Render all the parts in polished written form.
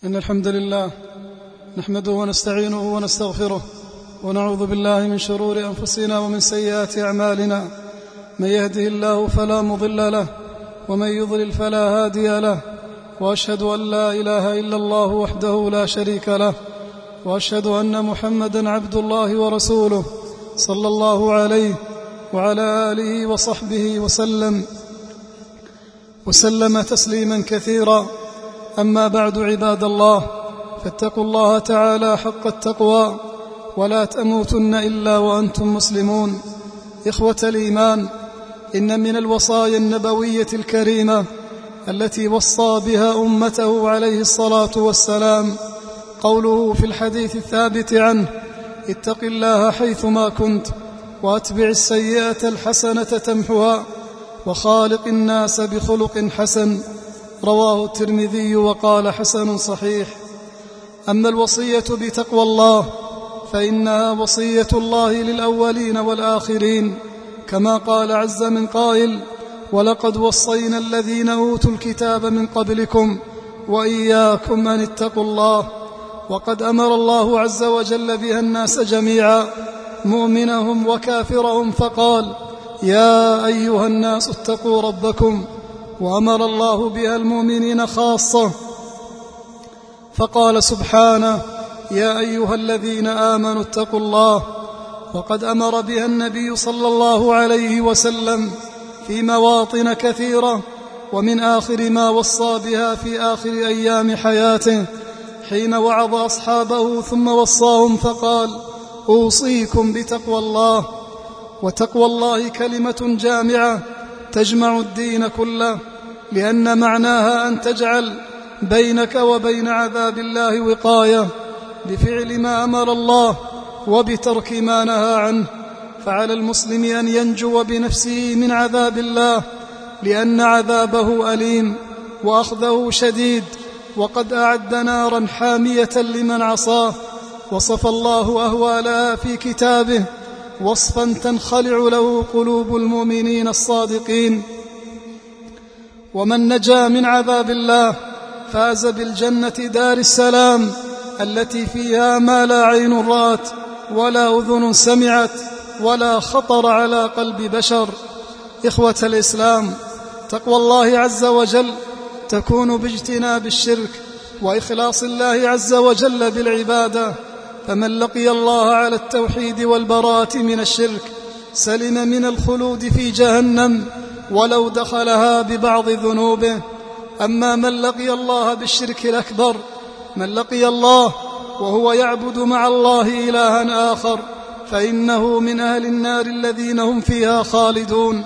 إن الحمد لله نحمده ونستعينه ونستغفره ونعوذ بالله من شرور أنفسنا ومن سيئات أعمالنا. من يهده الله فلا مضل له ومن يضلل فلا هادي له، وأشهد أن لا إله إلا الله وحده لا شريك له، وأشهد أن محمدا عبد الله ورسوله صلى الله عليه وعلى آله وصحبه وسلم تسليما كثيرا. أما بعد، عباد الله، فاتقوا الله تعالى حق التقوى ولا تموتن إلا وأنتم مسلمون. إخوة الإيمان، إن من الوصايا النبوية الكريمة التي وصى بها أمته عليه الصلاة والسلام قوله في الحديث الثابت عنه: اتق الله حيثما كنت وأتبع السيئة الحسنة تمحها وخالق الناس بخلق حسن. رواه الترمذي وقال حسن صحيح. أما الوصية بتقوى الله فإنها وصية الله للأولين والآخرين، كما قال عز من قائل: ولقد وصينا الذين أوتوا الكتاب من قبلكم وإياكم أن اتقوا الله. وقد أمر الله عز وجل بها الناس جميعا، مؤمنهم وكافرهم، فقال: يا أيها الناس اتقوا ربكم. وأمر الله بها المؤمنين خاصة، فقال سبحانه: يا أيها الذين آمنوا اتقوا الله. وقد أمر بها النبي صلى الله عليه وسلم في مواطن كثيرة، ومن آخر ما وصى بها في آخر أيام حياته حين وعظ أصحابه ثم وصاهم فقال: أوصيكم بتقوى الله. وتقوى الله كلمة جامعة تجمع الدين كله، لأن معناها أن تجعل بينك وبين عذاب الله وقاية بفعل ما أمر الله وبترك ما نهى عنه. فعلى المسلم أن ينجو بنفسه من عذاب الله، لأن عذابه أليم وأخذه شديد، وقد أعد نارا حامية لمن عصاه. وصف الله أهوالها في كتابه وصفا تنخلع له قلوب المؤمنين الصادقين. ومن نجا من عذاب الله فاز بالجنة دار السلام التي فيها ما لا عين رأت ولا أذن سمعت ولا خطر على قلب بشر. إخوة الإسلام، تقوى الله عز وجل تكون باجتناب الشرك وإخلاص الله عز وجل بالعبادة. فمن لقي الله على التوحيد والبراءة من الشرك سلم من الخلود في جهنم ولو دخلها ببعض ذنوبه. أما من لقي الله بالشرك الأكبر، من لقي الله وهو يعبد مع الله إلها آخر، فإنه من أهل النار الذين هم فيها خالدون.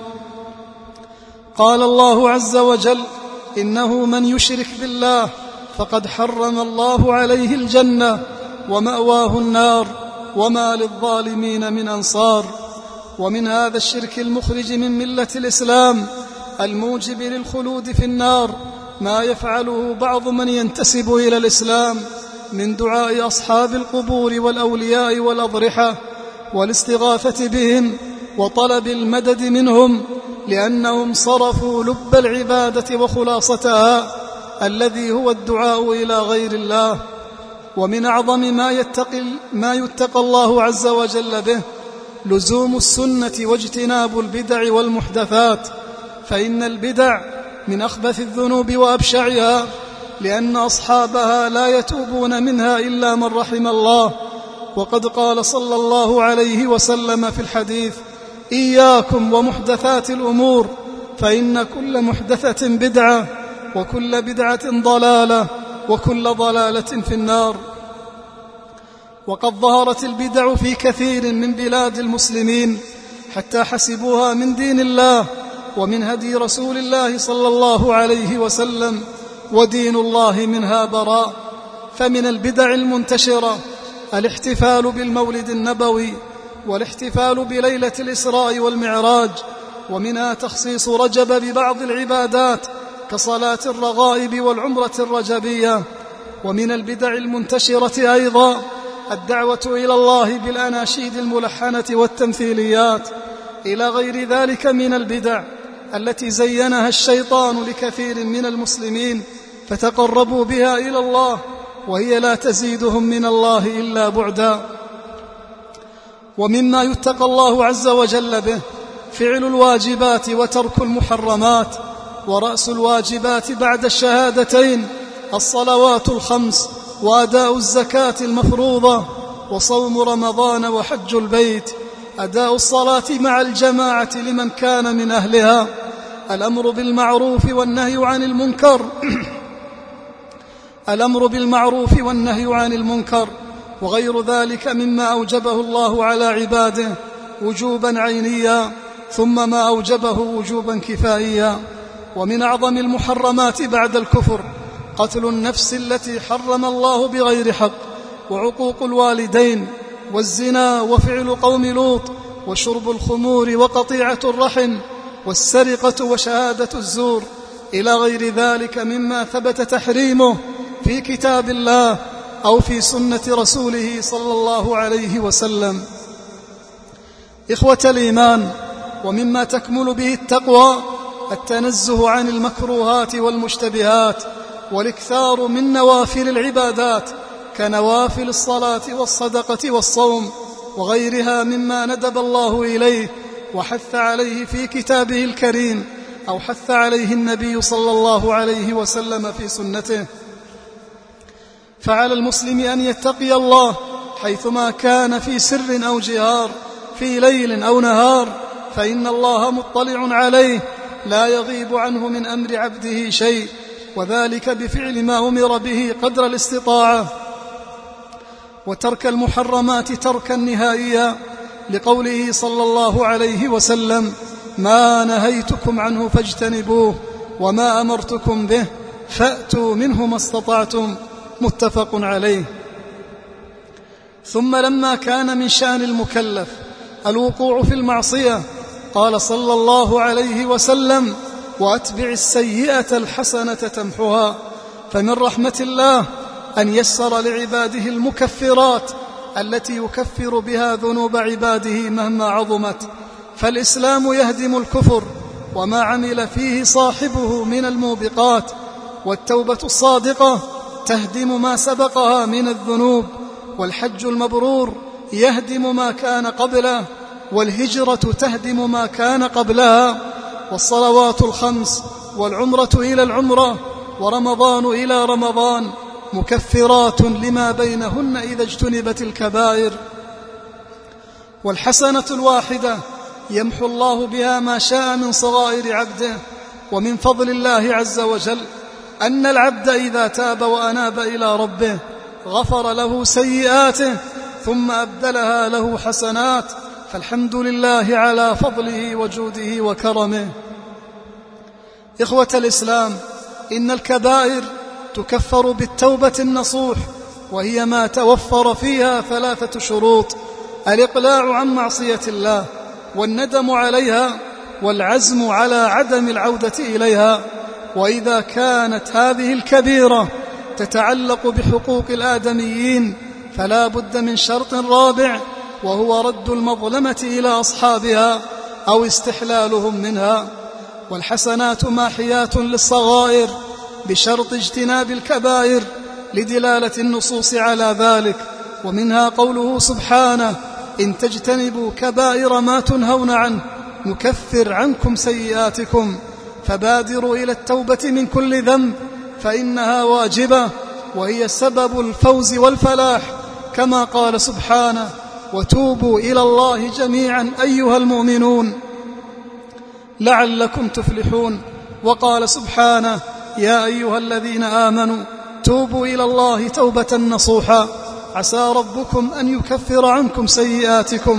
قال الله عز وجل: إنه من يشرك بالله فقد حرم الله عليه الجنة ومأواه النار وما للظالمين من أنصار. ومن هذا الشرك المخرج من ملة الإسلام الموجب للخلود في النار ما يفعله بعض من ينتسب إلى الإسلام من دعاء أصحاب القبور والأولياء والأضرحة والاستغاثة بهم وطلب المدد منهم، لأنهم صرفوا لب العبادة وخلاصتها الذي هو الدعاء إلى غير الله. ومن أعظم ما يتقى الله عز وجل به لزوم السنة واجتناب البدع والمحدثات، فإن البدع من أخبث الذنوب وأبشعها، لأن أصحابها لا يتوبون منها إلا من رحم الله. وقد قال صلى الله عليه وسلم في الحديث: إياكم ومحدثات الأمور، فإن كل محدثة بدعة وكل بدعة ضلالة وكل ضلالة في النار. وقد ظهرت البدع في كثير من بلاد المسلمين حتى حسبوها من دين الله ومن هدي رسول الله صلى الله عليه وسلم، ودين الله منها براء. فمن البدع المنتشرة الاحتفال بالمولد النبوي والاحتفال بليلة الإسراء والمعراج، ومنها تخصيص رجب ببعض العبادات كصلاة الرغائب والعمرة الرجبية. ومن البدع المنتشرة أيضا الدعوة إلى الله بالأناشيد الملحنة والتمثيليات، إلى غير ذلك من البدع التي زينها الشيطان لكثير من المسلمين فتقربوا بها إلى الله وهي لا تزيدهم من الله إلا بعدا. ومما يتقى الله عز وجل به فعل الواجبات وترك المحرمات، ورأس الواجبات بعد الشهادتين الصلوات الخمس وأداء الزكاة المفروضة وصوم رمضان وحج البيت، أداء الصلاة مع الجماعة لمن كان من أهلها، الأمر بالمعروف والنهي عن المنكر وغير ذلك مما أوجبه الله على عباده وجوبا عينيا، ثم ما أوجبه وجوبا كفائيا. ومن أعظم المحرمات بعد الكفر قتل النفس التي حرم الله بغير حق، وعقوق الوالدين، والزنا، وفعل قوم لوط، وشرب الخمور، وقطيعة الرحم، والسرقة، وشهادة الزور، إلى غير ذلك مما ثبت تحريمه في كتاب الله أو في سنة رسوله صلى الله عليه وسلم. إخوة الإيمان، ومما تكمل به التقوى التنزه عن المكروهات والمشتبهات، والاكثار من نوافل العبادات كنوافل الصلاة والصدقة والصوم وغيرها مما ندب الله إليه وحث عليه في كتابه الكريم أو حث عليه النبي صلى الله عليه وسلم في سنته. فعلى المسلم أن يتقي الله حيثما كان، في سر أو جهار، في ليل أو نهار، فإن الله مطلع عليه لا يغيب عنه من أمر عبده شيء، وذلك بفعل ما أمر به قدر الاستطاعة، وترك المحرمات تركا نهائيا، لقوله صلى الله عليه وسلم: ما نهيتكم عنه فاجتنبوه وما أمرتكم به فأتوا منه ما استطعتم، متفق عليه. ثم لما كان من شأن المكلف الوقوع في المعصية قال صلى الله عليه وسلم: وأتبع السيئة الحسنة تمحها. فمن رحمة الله أن يسر لعباده المكفرات التي يكفر بها ذنوب عباده مهما عظمت، فالإسلام يهدم الكفر وما عمل فيه صاحبه من الموبقات، والتوبة الصادقة تهدم ما سبقها من الذنوب، والحج المبرور يهدم ما كان قبله، والهجرة تهدم ما كان قبلها، والصلوات الخمس والعمرة إلى العمرة ورمضان إلى رمضان مكفرات لما بينهن إذا اجتنبت الكبائر. والحسنة الواحدة يمحو الله بها ما شاء من صغائر عبده. ومن فضل الله عز وجل أن العبد إذا تاب وأناب إلى ربه غفر له سيئاته ثم أبدلها له حسنات، فالحمد لله على فضله وجوده وكرمه. إخوة الإسلام، إن الكبائر تكفر بالتوبة النصوح، وهي ما توفر فيها 3 شروط: الإقلاع عن معصية الله، والندم عليها، والعزم على عدم العودة إليها. وإذا كانت هذه الكبيرة تتعلق بحقوق الآدميين فلا بد من شرط رابع، وهو رد المظلمة إلى أصحابها أو استحلالهم منها. والحسنات ماحيات للصغائر بشرط اجتناب الكبائر لدلالة النصوص على ذلك، ومنها قوله سبحانه: إن تجتنبوا كبائر ما تنهون عنه نكفر عنكم سيئاتكم. فبادروا إلى التوبة من كل ذنب فإنها واجبة، وهي سبب الفوز والفلاح، كما قال سبحانه: وتوبوا إلى الله جميعا أيها المؤمنون لعلكم تفلحون. وقال سبحانه: يا أيها الذين آمنوا توبوا إلى الله توبة نصوحا عسى ربكم أن يكفر عنكم سيئاتكم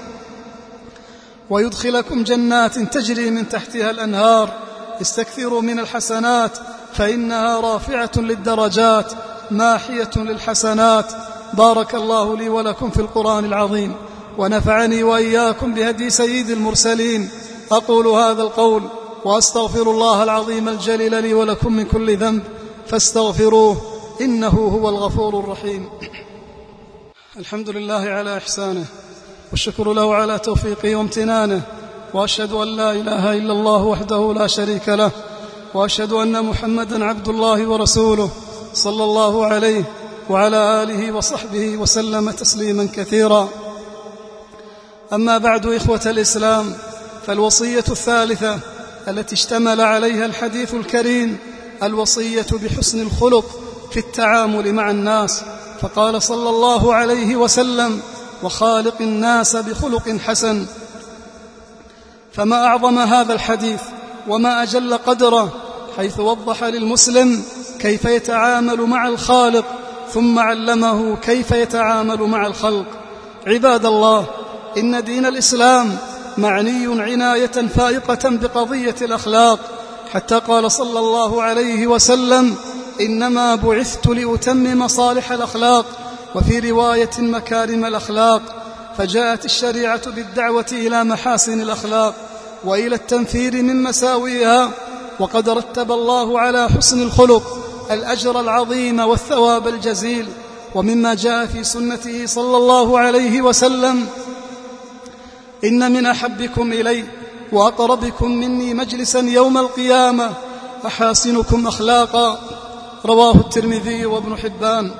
ويدخلكم جنات تجري من تحتها الأنهار. استكثروا من الحسنات فإنها رافعة للدرجات ماحية للحسنات. بارك الله لي ولكم في القرآن العظيم، ونفعني وإياكم بهدي سيد المرسلين. أقول هذا القول وأستغفر الله العظيم الجليل لي ولكم من كل ذنب فاستغفروه إنه هو الغفور الرحيم. الحمد لله على إحسانه، والشكر له على توفيقه وامتنانه، وأشهد أن لا إله إلا الله وحده لا شريك له، وأشهد أن محمدا عبد الله ورسوله صلى الله عليه وعلى آله وصحبه وسلم تسليما كثيرا. أما بعد، إخوة الإسلام، فالوصية الثالثة التي اشتمل عليها الحديث الكريم الوصية بحسن الخلق في التعامل مع الناس، فقال صلى الله عليه وسلم: وخالق الناس بخلق حسن. فما أعظم هذا الحديث وما أجل قدره، حيث وضح للمسلم كيف يتعامل مع الخالق، ثم علمه كيف يتعامل مع الخلق. عباد الله، إن دين الإسلام معني عناية فائقة بقضية الأخلاق، حتى قال صلى الله عليه وسلم: إنما بعثت لأتمم صالح الأخلاق، وفي رواية مكارم الأخلاق. فجاءت الشريعة بالدعوة إلى محاسن الأخلاق وإلى التنفير من مساوئها، وقد رتب الله على حسن الخلق الأجر العظيم والثواب الجزيل. ومما جاء في سنته صلى الله عليه وسلم: إن من أحبكم إلي وأقربكم مني مجلسا يوم القيامة أحاسنكم أخلاقا، رواه الترمذي وابن حبان.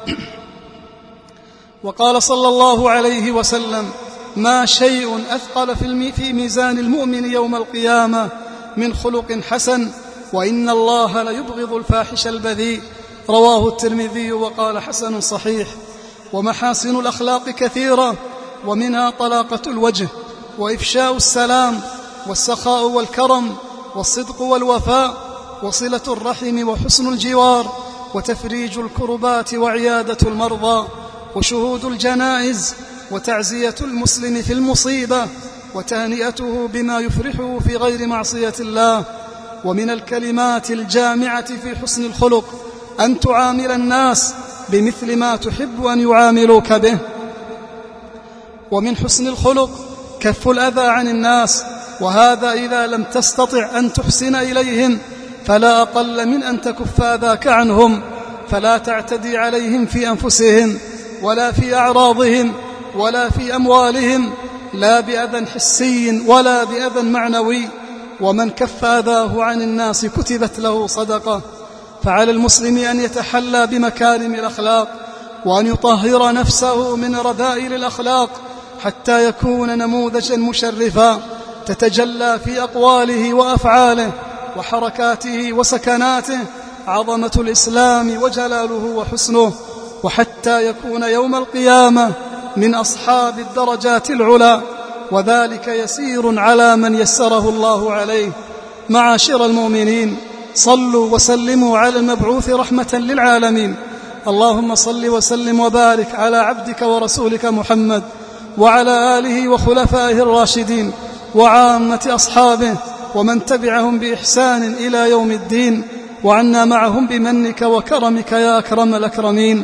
وقال صلى الله عليه وسلم: ما شيء أثقل في ميزان المؤمن يوم القيامة من خلق حسن، وإن الله ليبغض الفاحش البذيء، رواه الترمذي وقال حسن صحيح. ومحاسن الأخلاق كثيرة، ومنها طلاقة الوجه، وإفشاء السلام، والسخاء والكرم، والصدق والوفاء، وصلة الرحم، وحسن الجوار، وتفريج الكربات، وعيادة المرضى، وشهود الجنائز، وتعزية المسلم في المصيبة، وتهنئته بما يفرحه في غير معصية الله. ومن الكلمات الجامعة في حسن الخلق أن تعامل الناس بمثل ما تحب أن يعاملوك به. ومن حسن الخلق كف الأذى عن الناس، وهذا إذا لم تستطع أن تحسن إليهم فلا أقل من أن تكف أذاك عنهم، فلا تعتدي عليهم في أنفسهم، ولا في أعراضهم، ولا في أموالهم، لا بأذى حسي ولا بأذى معنوي. ومن كف أذاه عن الناس كتبت له صدقة. فعلى المسلم أن يتحلى بمكارم الأخلاق، وأن يطهر نفسه من رذائل الأخلاق، حتى يكون نموذجا مشرفا تتجلى في أقواله وأفعاله وحركاته وسكناته عظمة الإسلام وجلاله وحسنه، وحتى يكون يوم القيامة من أصحاب الدرجات العلى، وذلك يسير على من يسره الله عليه. معاشر المؤمنين، صلوا وسلموا على المبعوث رحمة للعالمين. اللهم صل وسلم وبارك على عبدك ورسولك محمد، وعلى آله وخلفائه الراشدين، وعامة أصحابه، ومن تبعهم بإحسان إلى يوم الدين، وعنا معهم بمنك وكرمك يا أكرم الأكرمين.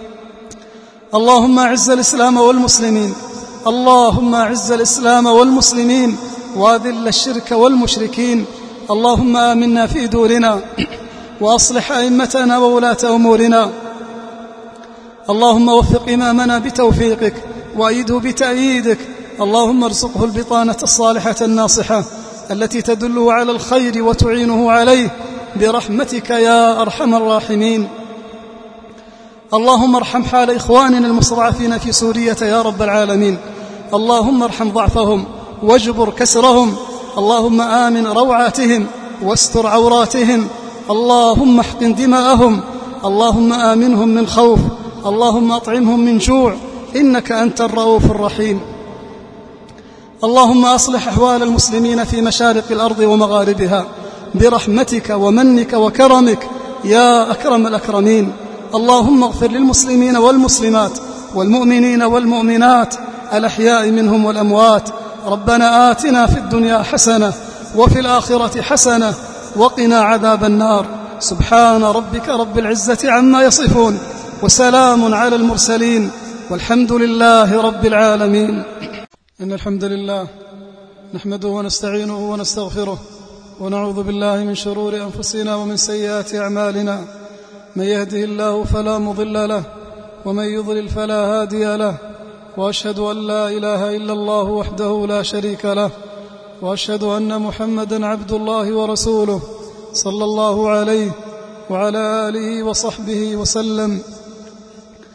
اللهم أعز الإسلام والمسلمين، اللهم أعز الإسلام والمسلمين، وأذل الشرك والمشركين. اللهم آمنا في دورنا، وأصلح أئمتنا وولاة أمورنا. اللهم وفق إمامنا بتوفيقك، وأيده بتأييدك. اللهم ارزقه البطانة الصالحة الناصحة التي تدله على الخير وتعينه عليه برحمتك يا أرحم الراحمين. اللهم ارحم حال إخواننا المستضعفين في سوريا يا رب العالمين. اللهم ارحم ضعفهم واجبر كسرهم. اللهم آمن روعاتهم واستر عوراتهم. اللهم احقن دماءهم. اللهم آمنهم من خوف. اللهم أطعمهم من جوع، إنك أنت الرؤوف الرحيم. اللهم أصلح أحوال المسلمين في مشارق الأرض ومغاربها برحمتك ومنك وكرمك يا أكرم الأكرمين. اللهم اغفر للمسلمين والمسلمات والمؤمنين والمؤمنات الأحياء منهم والأموات. ربنا آتنا في الدنيا حسنة وفي الآخرة حسنة وقنا عذاب النار. سبحان ربك رب العزة عما يصفون، وسلام على المرسلين، والحمد لله رب العالمين. إن الحمد لله نحمده ونستعينه ونستغفره، ونعوذ بالله من شرور أنفسنا ومن سيئات أعمالنا. من يهده الله فلا مضل له، ومن يضلل فلا هادي له. وأشهد أن لا إله إلا الله وحده لا شريك له، وأشهد أن محمدا عبد الله ورسوله صلى الله عليه وعلى آله وصحبه وسلم.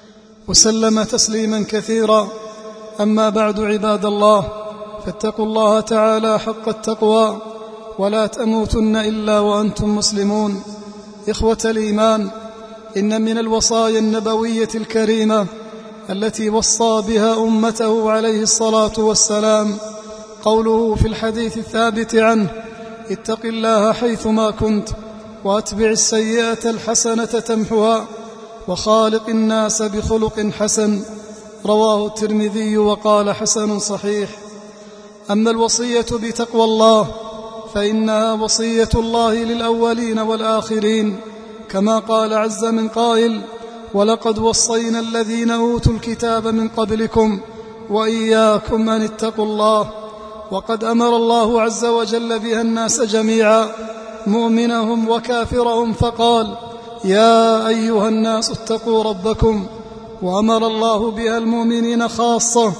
وسلم تسليما كثيرا. أما بعد، عباد الله، فاتقوا الله تعالى حق التقوى ولا تموتن إلا وأنتم مسلمون. إخوة الإيمان، إن من الوصايا النبوية الكريمة التي وصى بها أمته عليه الصلاة والسلام قوله في الحديث الثابت عنه: اتق الله حيثما كنت وأتبع السيئة الحسنة تمحها وخالق الناس بخلق حسن. رواه الترمذي وقال حسن صحيح. أما الوصية بتقوى الله فإنها وصية الله للأولين والآخرين، كما قال عز من قائل: ولقد وصينا الذين أوتوا الكتاب من قبلكم وإياكم أن اتقوا الله. وقد أمر الله عز وجل بها الناس جميعا، مؤمنهم وكافرهم، فقال: يا أيها الناس اتقوا ربكم. وأمر الله بها المؤمنين خاصة،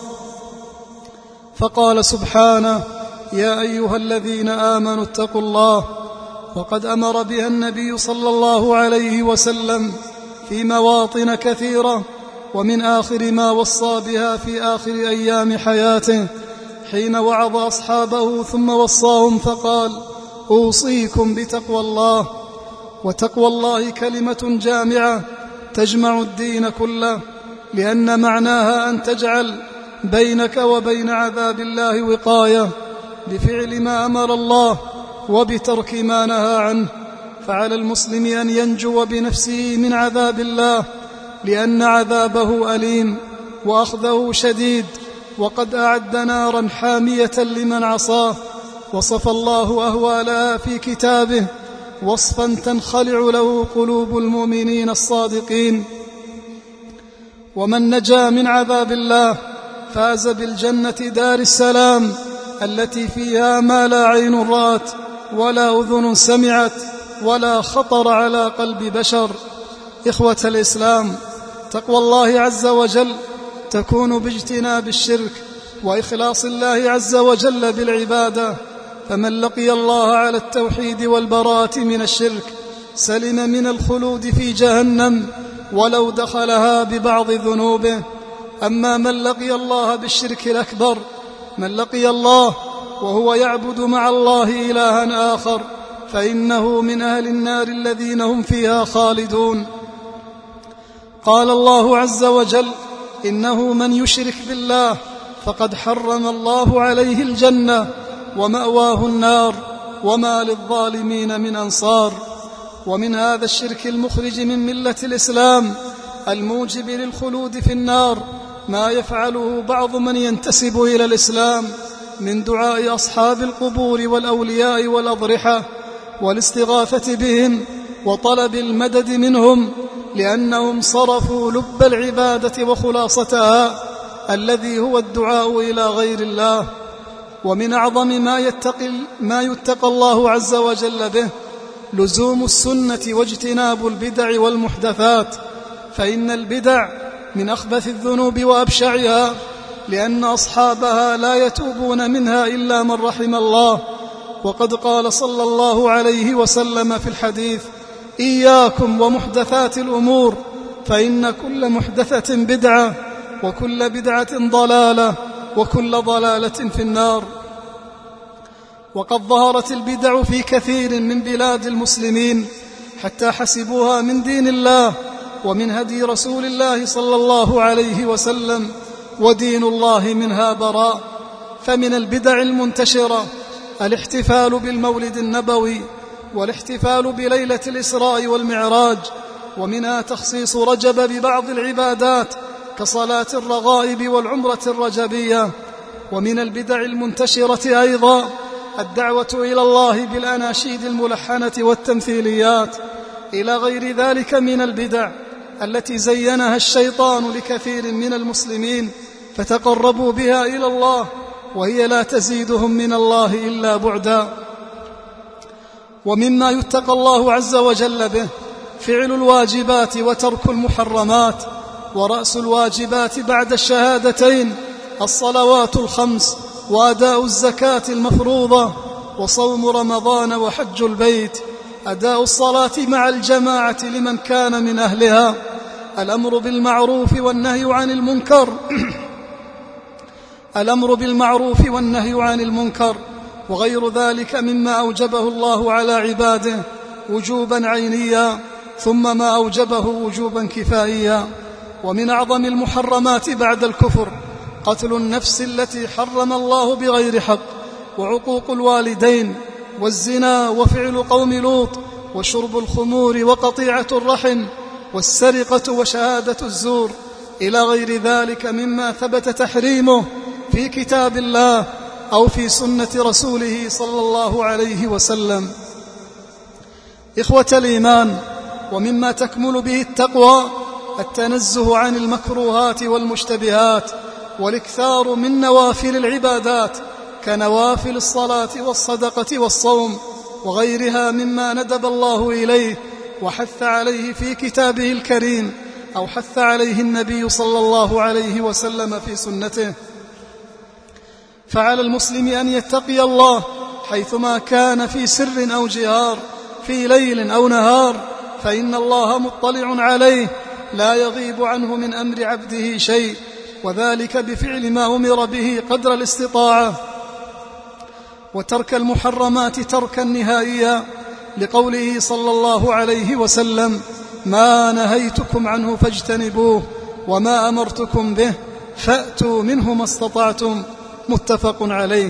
فقال سبحانه: يا أيها الذين آمنوا اتقوا الله. وقد أمر بها النبي صلى الله عليه وسلم في مواطن كثيرة، ومن آخر ما وصى بها في آخر أيام حياته حين وعظ أصحابه ثم وصاهم فقال: أوصيكم بتقوى الله. وتقوى الله كلمة جامعة تجمع الدين كله، لأن معناها أن تجعل بينك وبين عذاب الله وقاية بفعل ما أمر الله وبترك ما نهى عنه. فعلى المسلم أن ينجو بنفسه من عذاب الله، لأن عذابه أليم وأخذه شديد، وقد أعد نارا حامية لمن عصاه. وصف الله أهوالها في كتابه وصفا تنخلع له قلوب المؤمنين الصادقين. ومن نجا من عذاب الله فاز بالجنة دار السلام التي فيها ما لا عين رأت ولا أذن سمعت ولا خطر على قلب بشر. إخوة الإسلام، تقوى الله عز وجل تكون باجتناب الشرك وإخلاص الله عز وجل بالعبادة. فمن لقي الله على التوحيد والبراءة من الشرك سلم من الخلود في جهنم ولو دخلها ببعض ذنوبه. أما من لقي الله بالشرك الأكبر، من لقي الله وهو يعبد مع الله إلها آخر، فإنه من أهل النار الذين هم فيها خالدون. قال الله عز وجل: إنه من يشرك بالله فقد حرم الله عليه الجنة ومأواه النار وما للظالمين من أنصار. ومن هذا الشرك المخرج من ملة الإسلام الموجب للخلود في النار ما يفعله بعض من ينتسب إلى الإسلام من دعاء أصحاب القبور والأولياء والأضرحة والاستغاثة بهم وطلب المدد منهم، لأنهم صرفوا لب العبادة وخلاصتها الذي هو الدعاء إلى غير الله. ومن أعظم ما يتقى الله عز وجل به لزوم السنة واجتناب البدع والمحدثات، فإن البدع من أخبث الذنوب وأبشعها، لأن أصحابها لا يتوبون منها إلا من رحم الله. وقد قال صلى الله عليه وسلم في الحديث: إياكم ومحدثات الأمور، فإن كل محدثة بدعة وكل بدعة ضلالة وكل ضلالة في النار. وقد ظهرت البدع في كثير من بلاد المسلمين حتى حسبوها من دين الله ومن هدي رسول الله صلى الله عليه وسلم، ودين الله منها براء. فمن البدع المنتشرة الاحتفال بالمولد النبوي والاحتفال بليلة الإسراء والمعراج، ومنها تخصيص رجب ببعض العبادات كصلاة الرغائب والعمرة الرجبية. ومن البدع المنتشرة أيضا الدعوة إلى الله بالأناشيد الملحنة والتمثيليات، إلى غير ذلك من البدع التي زينها الشيطان لكثير من المسلمين فتقربوا بها إلى الله، وهي لا تزيدهم من الله إلا بعدا. ومما يتقى الله عز وجل به فعل الواجبات وترك المحرمات. ورأس الواجبات بعد الشهادتين الصلوات الخمس وأداء الزكاة المفروضة وصوم رمضان وحج البيت. أداء الصلاة مع الجماعة لمن كان من أهلها، الأمر بالمعروف والنهي عن المنكر وغير ذلك مما أوجبه الله على عباده وجوبا عينيا ثم ما أوجبه وجوبا كفائيا. ومن أعظم المحرمات بعد الكفر قتل النفس التي حرم الله بغير حق، وعقوق الوالدين، والزنا، وفعل قوم لوط، وشرب الخمور، وقطيعة الرحم، والسرقة، وشهادة الزور، إلى غير ذلك مما ثبت تحريمه في كتاب الله أو في سنة رسوله صلى الله عليه وسلم. إخوة الإيمان، ومما تكمل به التقوى التنزه عن المكروهات والمشتبهات، والاكثار من نوافل العبادات كنوافل الصلاة والصدقة والصوم وغيرها مما ندب الله إليه وحث عليه في كتابه الكريم أو حث عليه النبي صلى الله عليه وسلم في سنته. فعلى المسلم أن يتقي الله حيثما كان، في سر أو جهار، في ليل أو نهار، فإن الله مطلع عليه لا يغيب عنه من أمر عبده شيء، وذلك بفعل ما أمر به قدر الاستطاعة، وترك المحرمات تركا نهائيا، لقوله صلى الله عليه وسلم: ما نهيتكم عنه فاجتنبوه وما أمرتكم به فأتوا منه ما استطعتم، متفق عليه.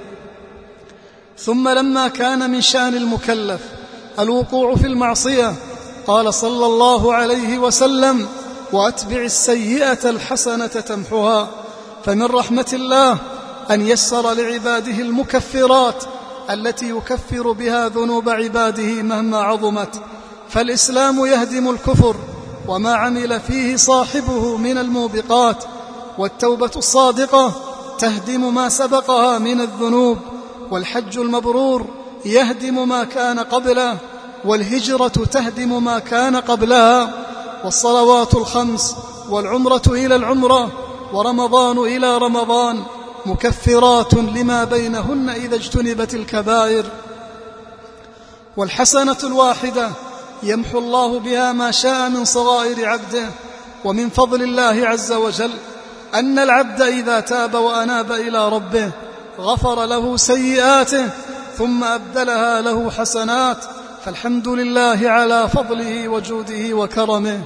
ثم لما كان من شأن المكلف الوقوع في المعصية قال صلى الله عليه وسلم: وأتبع السيئة الحسنة تمحها. فمن رحمة الله أن يسر لعباده المكفرات التي يكفر بها ذنوب عباده مهما عظمت، فالإسلام يهدم الكفر وما عمل فيه صاحبه من الموبقات، والتوبة الصادقة تهدم ما سبقها من الذنوب، والحج المبرور يهدم ما كان قبله، والهجرة تهدم ما كان قبلها، والصلوات الخمس، والعمرة إلى العمرة، ورمضان إلى رمضان مكفرات لما بينهن إذا اجتنبت الكبائر. والحسنة الواحدة يمحو الله بها ما شاء من صغائر عبده. ومن فضل الله عز وجل أن العبد إذا تاب وأناب إلى ربه غفر له سيئاته ثم أبدلها له حسنات، فالحمد لله على فضله وجوده وكرمه.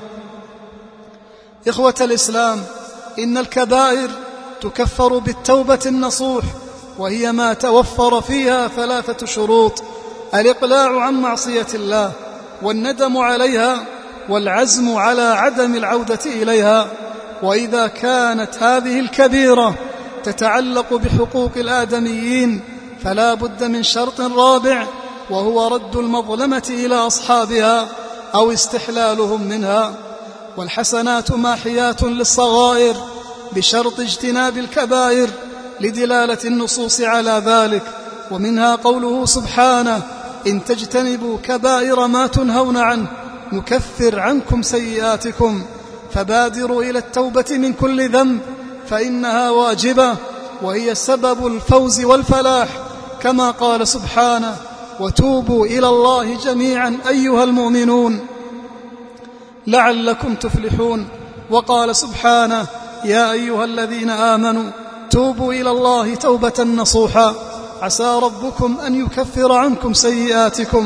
إخوة الإسلام، إن الكبائر تكفر بالتوبة النصوح، وهي ما توفر فيها 3 شروط: الإقلاع عن معصية الله، والندم عليها، والعزم على عدم العودة إليها. وإذا كانت هذه الكبيرة تتعلق بحقوق الآدميين فلا بد من شرط رابع، وهو رد المظلمة إلى أصحابها أو استحلالهم منها. والحسنات ماحيات للصغائر بشرط اجتناب الكبائر لدلالة النصوص على ذلك، ومنها قوله سبحانه: إن تجتنبوا كبائر ما تنهون عنه نكفر عنكم سيئاتكم. فبادروا إلى التوبة من كل ذنب فإنها واجبة، وهي سبب الفوز والفلاح، كما قال سبحانه: وتوبوا إلى الله جميعا أيها المؤمنون لعلكم تفلحون. وقال سبحانه: يا أيها الذين آمنوا توبوا إلى الله توبة نصوحا عسى ربكم أن يكفر عنكم سيئاتكم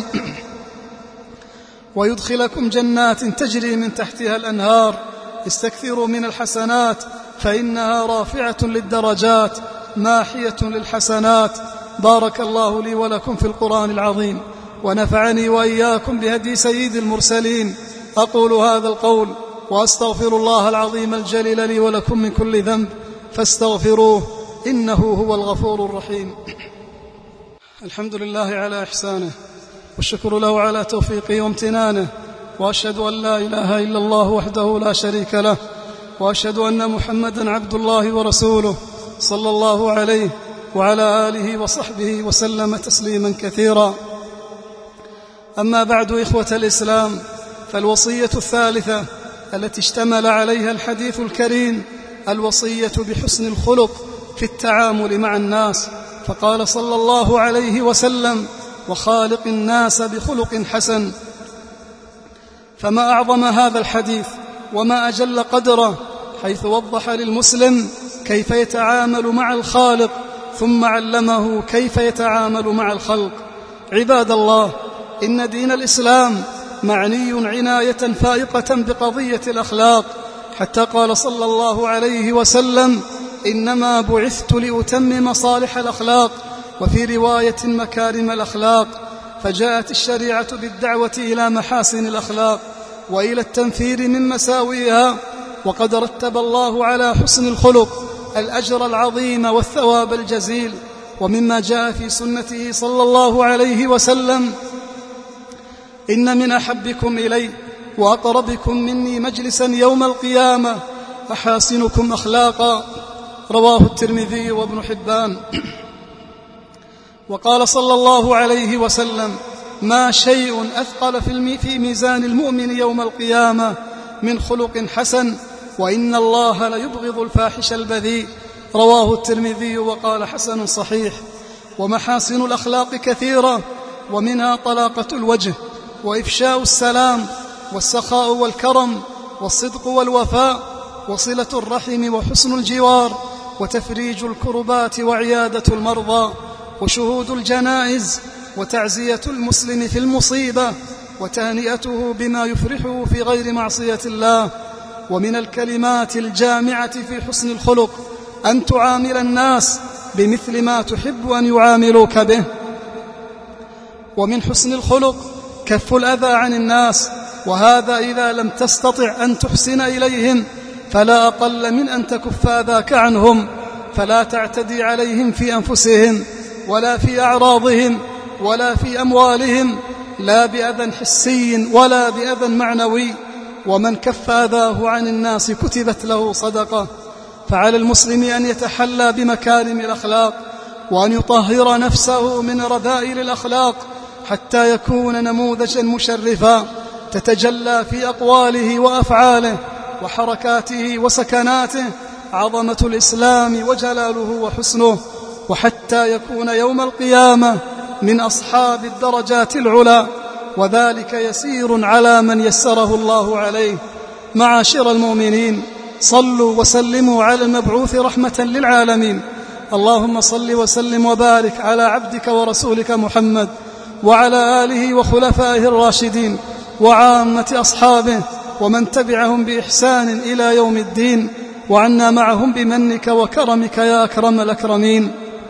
ويدخلكم جنات تجري من تحتها الأنهار. استكثروا من الحسنات فإنها رافعة للدرجات ماحية للحسنات. بارك الله لي ولكم في القرآن العظيم، ونفعني وإياكم بهدي سيد المرسلين. أقول هذا القول وأستغفر الله العظيم الجليل لي ولكم من كل ذنب فاستغفروه إنه هو الغفور الرحيم. الحمد لله على إحسانه، والشكر له على توفيقه وامتنانه، وأشهد أن لا إله إلا الله وحده لا شريك له، وأشهد أن محمدا عبد الله ورسوله صلى الله عليه وعلى آله وصحبه وسلم تسليما كثيرا. أما بعد، إخوة الإسلام، فالوصية الثالثة التي اشتمل عليها الحديث الكريم الوصية بحسن الخلق في التعامل مع الناس، فقال صلى الله عليه وسلم: وخالق الناس بخلق حسن. فما أعظم هذا الحديث وما أجل قدره، حيث وضح للمسلم كيف يتعامل مع الخالق ثم علمه كيف يتعامل مع الخلق. عباد الله، إن دين الإسلام معني عناية فائقة بقضية الأخلاق، حتى قال صلى الله عليه وسلم: إنما بعثت لأتمم صالح الأخلاق، وفي رواية مكارم الأخلاق. فجاءت الشريعة بالدعوة إلى محاسن الأخلاق وإلى التنفير من مساوئها، وقد رتب الله على حسن الخلق الأجر العظيم والثواب الجزيل. ومما جاء في سنته صلى الله عليه وسلم: إن من أحبكم إلي وأقربكم مني مجلسا يوم القيامة أحاسنكم أخلاقا، رواه الترمذي وابن حبان. وقال صلى الله عليه وسلم: ما شيء أثقل في ميزان المؤمن يوم القيامة من خلق حسن، وإن الله ليبغض الفاحش البذيء، رواه الترمذي وقال حسن صحيح. ومحاسن الأخلاق كثيرة، ومنها طلاقة الوجه، وإفشاء السلام، والسخاء والكرم، والصدق والوفاء، وصلة الرحم، وحسن الجوار، وتفريج الكربات، وعيادة المرضى، وشهود الجنائز، وتعزية المسلم في المصيبة، وتهنئته بما يفرحه في غير معصية الله. ومن الكلمات الجامعة في حسن الخلق أن تعامل الناس بمثل ما تحب أن يعاملوك به. ومن حسن الخلق كف الأذى عن الناس، وهذا إذا لم تستطع أن تحسن إليهم فلا أقل من أن تكف أذاك عنهم، فلا تعتدي عليهم في أنفسهم ولا في أعراضهم ولا في أموالهم، لا بأذى حسي ولا بأذى معنوي. ومن كف أذاه عن الناس كتبت له صدقة. فعلى المسلم أن يتحلى بمكارم الأخلاق، وأن يطهر نفسه من رذائل الأخلاق، حتى يكون نموذجا مشرفا تتجلى في أقواله وأفعاله وحركاته وسكناته عظمة الإسلام وجلاله وحسنه، وحتى يكون يوم القيامة من أصحاب الدرجات العلى، وذلك يسير على من يسره الله عليه. معاشر المؤمنين، صلوا وسلموا على المبعوث رحمة للعالمين. اللهم صل وسلم وبارك على عبدك ورسولك محمد وعلى آله وخلفائه الراشدين وعامة أصحابه ومن تبعهم بإحسان إلى يوم الدين، وعنا معهم بمنك وكرمك يا أكرم الأكرمين.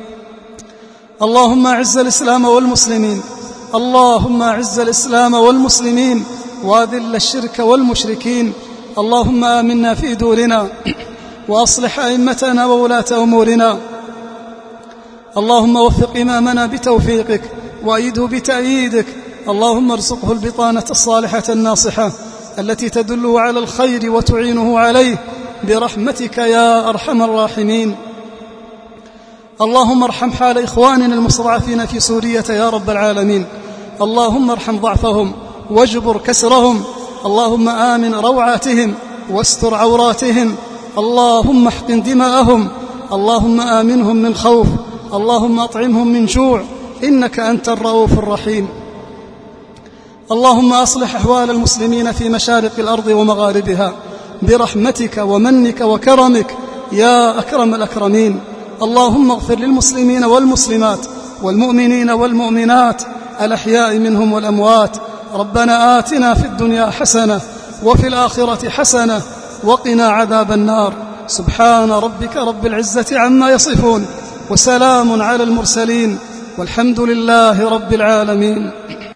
اللهم أعز الإسلام والمسلمين، اللهم أعز الإسلام والمسلمين وأذل الشرك والمشركين. اللهم آمنا في دورنا وأصلح أئمتنا وولاة أمورنا. اللهم وفق إمامنا بتوفيقك وأيده بتأييدك. اللهم ارزقه البطانة الصالحة الناصحة التي تدله على الخير وتعينه عليه برحمتك يا أرحم الراحمين. اللهم ارحم حال إخواننا المستضعفين في سوريا يا رب العالمين. اللهم ارحم ضعفهم واجبر كسرهم. اللهم آمن روعاتهم واستر عوراتهم. اللهم احقن دماءهم. اللهم آمنهم من خوف. اللهم أطعمهم من جوع، إنك أنت الرؤوف الرحيم. اللهم أصلح أحوال المسلمين في مشارق الأرض ومغاربها برحمتك ومنك وكرمك يا أكرم الأكرمين. اللهم اغفر للمسلمين والمسلمات والمؤمنين والمؤمنات الأحياء منهم والأموات. ربنا آتنا في الدنيا حسنة وفي الآخرة حسنة وقنا عذاب النار. سبحان ربك رب العزة عما يصفون، وسلام على المرسلين، والحمد لله رب العالمين.